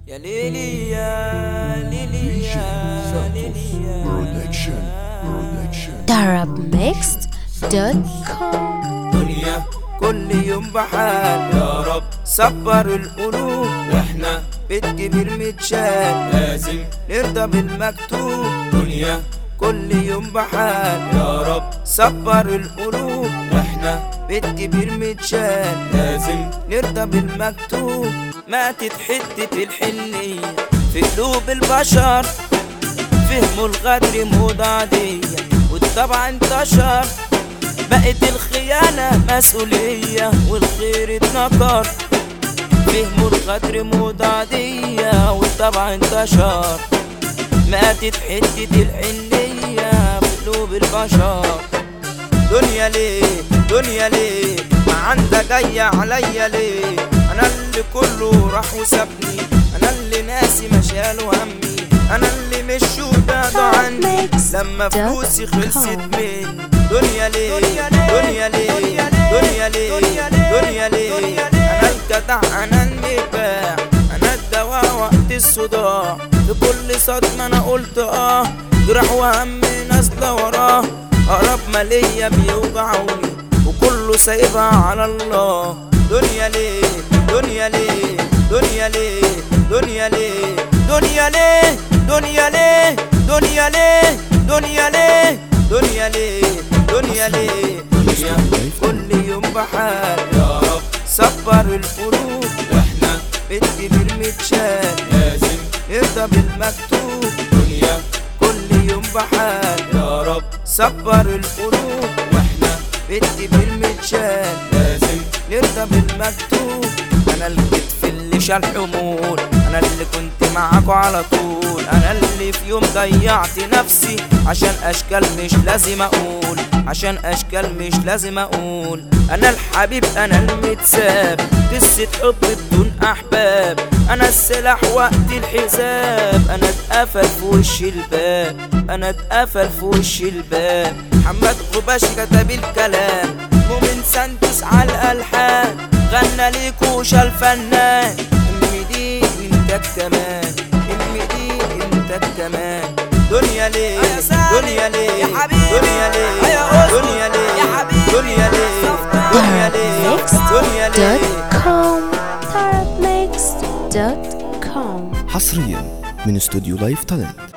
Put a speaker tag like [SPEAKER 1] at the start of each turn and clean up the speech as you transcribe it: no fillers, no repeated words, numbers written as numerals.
[SPEAKER 1] يا ليلي يا ليلي يا ليلي يا
[SPEAKER 2] Arabmixed.com.
[SPEAKER 1] دنيا كل يوم بحال، يا رب صبر القلوب، واحنا بيت كبير متشال لازم نرضى بالمكتوب. دنيا كل يوم بحال، يا رب صبر القلوب، واحنا بيت كبير متشال لازم نرضى بالمكتوب. ماتت حتة الحنية في قلوب البشر، فهموا الغدر موضة عادية والطبع انتشر، بقت الخيانة مسؤولية والخير اتنكر. فهموا الغدر موضة عادية والطبع انتشر، ماتت حتة الحنية في قلوب البشر. دنيا ليه دنيا ليه ما عندها جاية عليا ليه؟ أنا اللي كله راح وسابني، أنا اللي ناسي مشال همي، أنا اللي مش بعدوا عني لما فلوسي خلصت مني. دنيا ليه دنيا ليه دنيا ليه دنيا ليه؟ أنا الجدع أنا النباع، أنا الدواء وقت الصداع، في كل صدمة أنا قلت جراح وهم نازلة وراه، أقرب ما ليا بيوجعوني وكله سايبها على الله. دنيا ليه دنيا ليه دنيا ليه دنيا ليه دنيا ليه دنيا ليه دنيا ليه دنيا ليه دنيا ليه دنيا ليه؟ دنيا كل يوم بحال، يا رب صبر القلوب، واحنا بيت كبير متشال لازم نرضى بالمكتوب. دنيا كل يوم بحال، يا رب صبر القلوب، واحنا بيت كبير متشال لازم نرضى بالمكتوب. انا الكتف اللي شال حمول، انا اللي كنت معاكوا على طول، انا اللي في يوم ضيعت نفسي عشان اشكال مش لازم اقول، عشان اشكال مش لازم اقول. انا الحبيب انا المتساب، قصة حب بدون احباب، انا السلاح وقت الحساب، انا اتقفل في وش الباب، انا اتقفل في وش الباب. محمد غباش كتب الكلام، مؤمن سانتوس على الالحان، غنى ليكوش الفنان. امي انت كمان، امي انت كمان. دنيا ليه دنيا ليه دنيا ليه دنيا ليه دنيا ليه دنيا ليه دنيا ليه؟
[SPEAKER 2] Arabmixed.com.
[SPEAKER 3] حصريا من استوديو لايف تالنت.